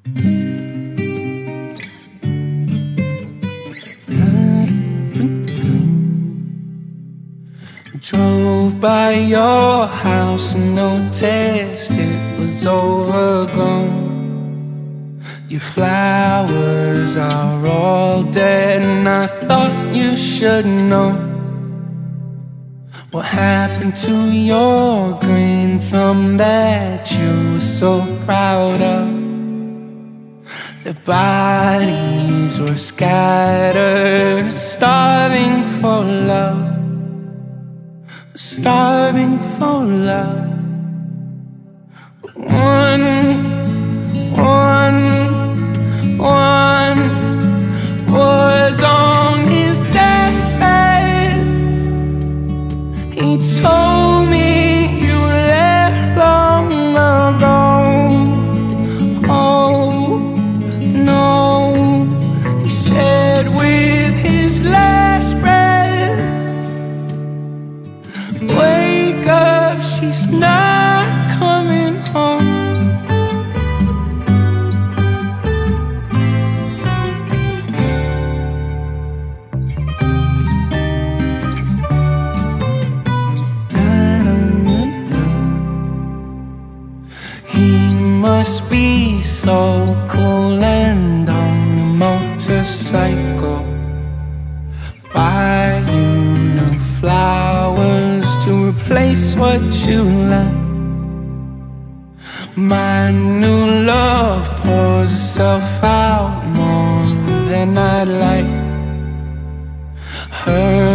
Drove by your house and noticed it was overgrown. Your flowers are all dead and I thought you should know what happened to your green thumb that you were so proud of. The bodies were scattered, starving for love, starving for love. But one was on his deathbed. He told me you left long ago. Oh no, he said with his last breath, wake up, she's not coming home. He must be so cool and on a motorcycle, buy you new flowers to replace what you left. My new love pours itself out more than I'd like. Her